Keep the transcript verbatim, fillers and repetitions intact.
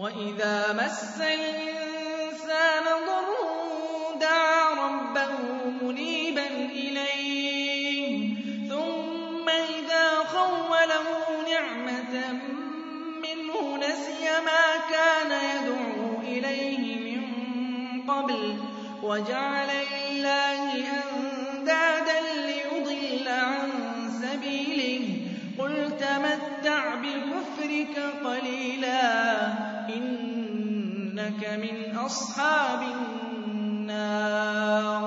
وَإِذَا مَسَّ الْإِنسَانَ ضُرٌّ دَعَا رَبَّهُ مُنِيبًا إِلَيْهِ ثُمَّ إِذَا خَوَّلَهُ نِعْمَةً مِّنْهُ نَسِيَ مَا كَانَ يَدْعُو إِلَيْهِ مِن قَبْلُ وَجَعَلَ لِلَّهِ أَندَادًا لِّيُضِلَّ عَن سَبِيلِهِ ۚ قُلْ تَمَتَّعْ بِكُفْرِكَ قَلِيلًا إِنَّكَ مِنْ أَصْحَابِ النَّارِ